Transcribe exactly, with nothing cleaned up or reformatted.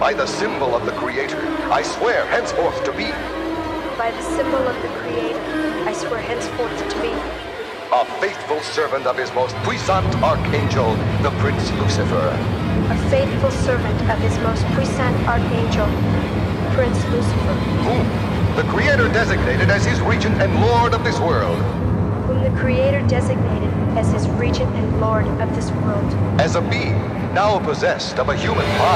By the symbol of the Creator, I swear henceforth to be By the symbol of the Creator, I swear henceforth to be a faithful servant of his most puissant archangel, the Prince Lucifer. a faithful servant of his most puissant archangel, Prince Lucifer, Whom the Creator designated as his regent and lord of this world. whom the Creator designated as his regent and lord of this world. As a being now possessed of a human body.